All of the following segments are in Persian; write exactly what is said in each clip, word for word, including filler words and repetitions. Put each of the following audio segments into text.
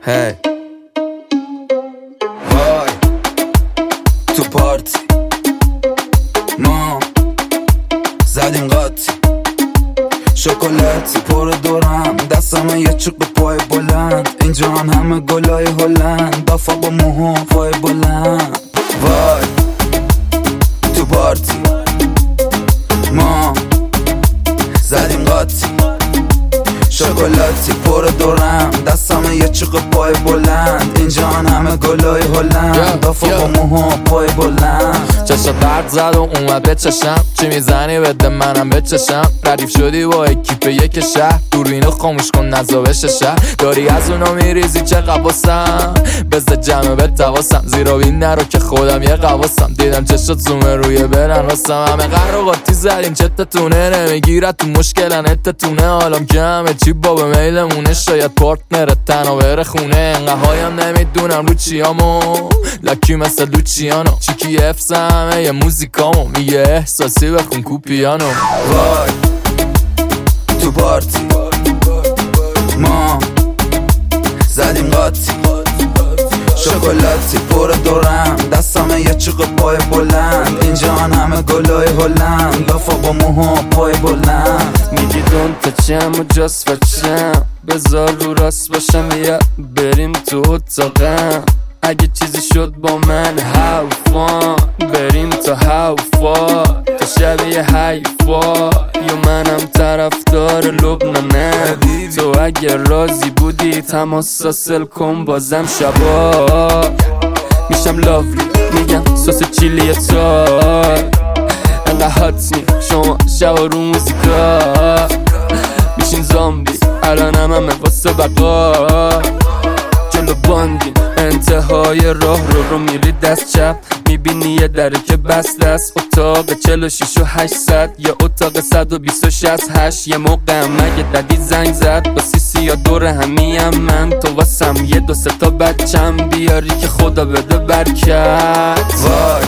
هی وای تو پارتی ما زدیم قاطی شکلاتی پر دورم دستم یه چوب پای بلند اینجا همه گلای هلند دافا با موها پای بلند وای تو پارتی ما زدیم قاطی شکلاتی پر دورم دستم یه چوب پای بلند اینجا همه گلای هلند دافا با موها پای بلند چشا برد زد و اومد به چشم چی میزنی بده منم به چشم ردیف شدی با اکیپ یک شهر دوربینو خاموش کن نزاوش شهر داری از اونا میریزی چه قواسم بزد جمعه به تواسم زیرا بین نرو که خودم یه قواسم دیدم چشات زومه روی برن راستم همه قهر و قاطی زدیم چتتونه نمیگیرد تو مشکلن اتتونه حالم کمه چی با به میلمونه شاید پارتنرت تنها بره خونه انقه هایم نمیدونم رو چیامو لکی مثل لوچیانو چیکی افسمه یه موزیکامو میگه احساسی بخون کو پیانو وای تو پارتی ما زدیم قاطی شکلاتی پر دورم دستم یه چوب پای بلند اینجا همه گلای هلند دافا با موها پای بلند میگی دون تچم و جاست بچم بذار رو راست باشم یا بریم تو اتاقم اگه چیزی شد با من حوفان بریم تا حوفا تا شبیه حیفا یا منم طرفدار لبنانه تو اگه راضی بودی تماس حاصل کن بازم شبا میشم لاولی میگم سس چیلی تای انقه هاتین شما شبا رو موزیکا میشین زامبی الانم همه واسه بقا جلو باندین انتهای راه رو رو میری دست چپ میبینی یه دره که بسته است اتاق چهل و شش و هشتصد یا اتاق صد و بیست و شصت هشت یه موقع مگه ددی زنگ زد با سیسی یا دور همیم من تو واسم یه دو سه تا بچم بیاری که خدا بده برکت وای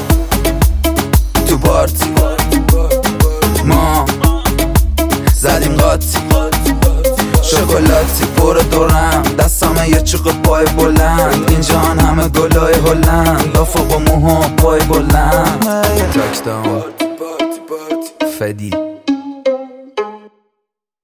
تو پارتی ما زدیم قاطی شکلاتی پر دورم دستم یه چوب پای بلند اینجا همه گلای هلند دافا با موها پای بلند تاکداون فدی